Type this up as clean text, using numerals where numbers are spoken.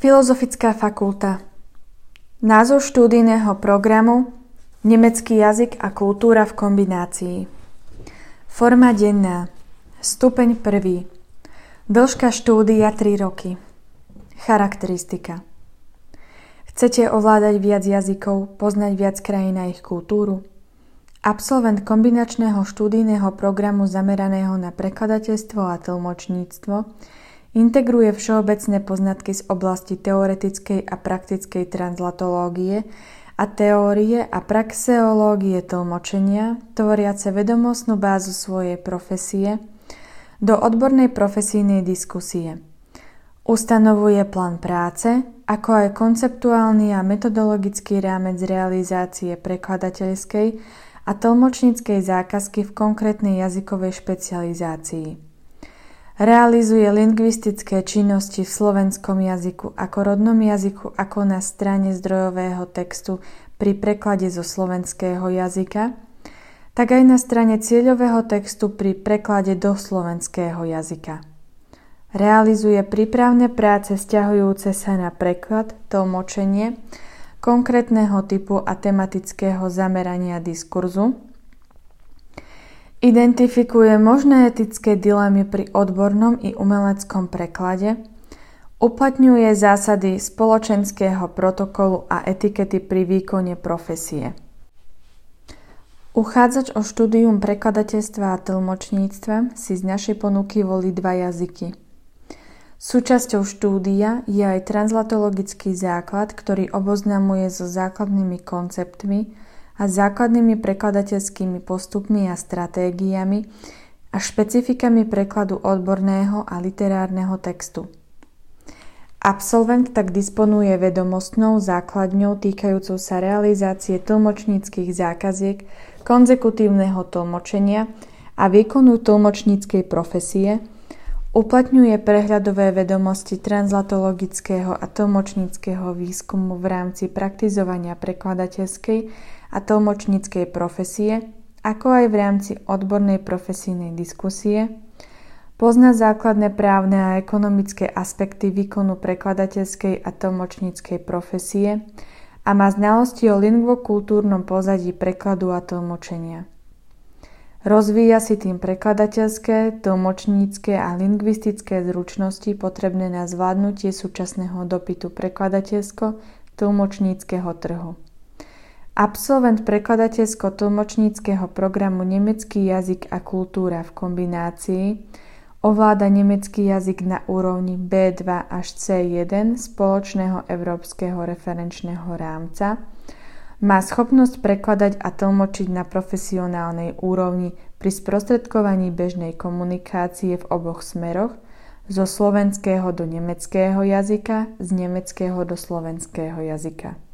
Filozofická fakulta. Názov študijného programu Nemecký jazyk a kultúra v kombinácii. Forma denná. Stupeň 1. Dĺžka štúdia 3 roky. Charakteristika. Chcete ovládať viac jazykov, poznať viac krajín a ich kultúru? Absolvent kombinačného študijného programu zameraného na prekladateľstvo a tlmočníctvo integruje všeobecné poznatky z oblasti teoretickej a praktickej translatológie a teórie a praxeológie tlmočenia, tvoriace vedomostnú bázu svojej profesie, do odbornej profesijnej diskusie. Ustanovuje plán práce, ako aj konceptuálny a metodologický rámec realizácie prekladateľskej a tlmočníckej zákazky v konkrétnej jazykovej špecializácii. Realizuje lingvistické činnosti v slovenskom jazyku ako rodnom jazyku, ako na strane zdrojového textu pri preklade zo slovenského jazyka, tak aj na strane cieľového textu pri preklade do slovenského jazyka. Realizuje prípravné práce vzťahujúce sa na preklad, tlmočenie, konkrétneho typu a tematického zamerania diskurzu, identifikuje možné etické dilemy pri odbornom i umeleckom preklade, uplatňuje zásady spoločenského protokolu a etikety pri výkone profesie. Uchádzač o štúdium prekladateľstva a tlmočníctva si z našej ponuky volí 2 jazyky. Súčasťou štúdia je aj translatologický základ, ktorý oboznamuje so základnými konceptmi a základnými prekladateľskými postupmi a stratégiami a špecifikami prekladu odborného a literárneho textu. Absolvent tak disponuje vedomostnou základňou týkajúcou sa realizácie tlmočníckych zákaziek, konzekutívneho tlmočenia a výkonu tlmočníckej profesie, uplatňuje prehľadové vedomosti translatologického a tlmočníckeho výskumu v rámci praktizovania prekladateľskej a tlmočníckej profesie, ako aj v rámci odbornej profesijnej diskusie, pozná základné právne a ekonomické aspekty výkonu prekladateľskej a tlmočníckej profesie a má znalosti o lingvokultúrnom pozadí prekladu a tlmočenia. Rozvíja si tým prekladateľské, tlmočnícke a lingvistické zručnosti potrebné na zvládnutie súčasného dopytu prekladateľsko-tlmočníckeho trhu. Absolvent prekladateľsko-tlmočníckeho programu Nemecký jazyk a kultúra v kombinácii ovláda nemecký jazyk na úrovni B2 až C1 spoločného európskeho referenčného rámca, má schopnosť prekladať a tlmočiť na profesionálnej úrovni pri sprostredkovaní bežnej komunikácie v oboch smeroch, zo slovenského do nemeckého jazyka, z nemeckého do slovenského jazyka.